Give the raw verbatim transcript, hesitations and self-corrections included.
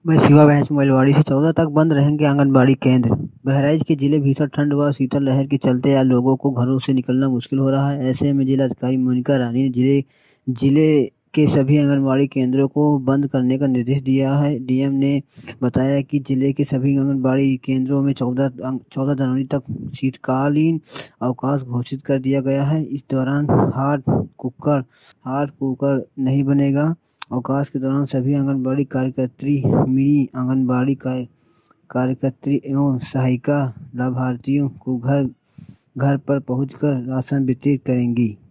मैं शिवा भैंस मोइलवाड़ी से चौदह तक बंद रहेंगे आंगनबाड़ी केंद्र। बहराइच के जिले भीषण ठंड व शीतलहर के चलते आज लोगों को घरों से निकलना मुश्किल हो रहा है। ऐसे में जिलाधिकारी मोनिका रानी ने जिले जिले के सभी आंगनबाड़ी केंद्रों को बंद करने का निर्देश दिया है। डीएम ने बताया कि जिले के सभी आंगनबाड़ी केंद्रों में चौदह चौदह जनवरी तक शीतकालीन अवकाश घोषित कर दिया गया है। इस दौरान हाट कुकर हाट कुकर नहीं बनेगा। अवकाश के दौरान सभी आंगनबाड़ी कार्यकर्त्री, मिनी आंगनबाड़ी कार्यकर्त्री एवं सहायिका लाभार्थियों को घर घर पर पहुंचकर राशन वितरित करेंगी।